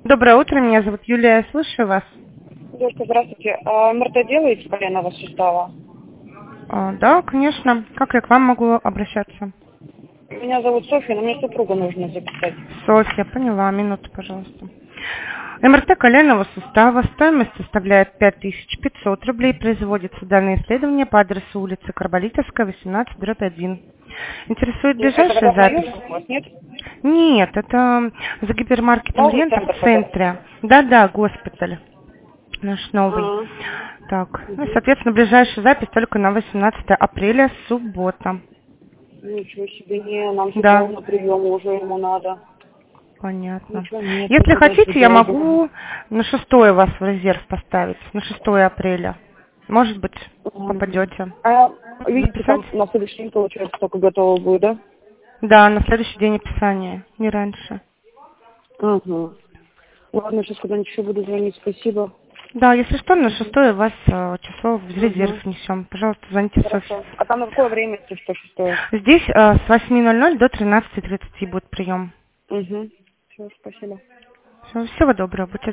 Доброе утро, меня зовут Юлия, я слушаю вас. Девушка, здравствуйте. А МРТ делаете коленного сустава? Да, конечно. Как я к вам могу обращаться? Меня зовут Софья, но мне супруга нужно записать. Софья, поняла, минуту, пожалуйста. МРТ коленного сустава, стоимость составляет 5500 рублей, производится данное исследование по адресу улицы Карболитовская, 18/1. Интересует Это ближайшая когда запись? у вас, нет? Нет, это за гипермаркетом Новый Рента центр в какой? центре. Да-да, госпиталь наш новый. А, Так, ну и, соответственно, ближайшая запись только на 18 апреля, суббота. ничего себе, не, нам Да, сейчас на прием уже ему надо. понятно. Ничего нет, Если тогда хотите, я сюда буду. могу на 6 вас в резерв поставить, на 6 апреля. Может быть, попадете. А видите, Записать? там на следующий день, получается, только готово будет, да? Да, на следующий день описания, не раньше. Ага. Ладно, сейчас куда-нибудь еще буду звонить, спасибо. Да, если что, на 6 вас число в Угу. резерв несем. Пожалуйста, звоните Софье. Хорошо. А там на какое время, если что, шестое? Здесь с 8:00 до 13:30 будет прием. Угу. Все, спасибо. Всего доброго, будьте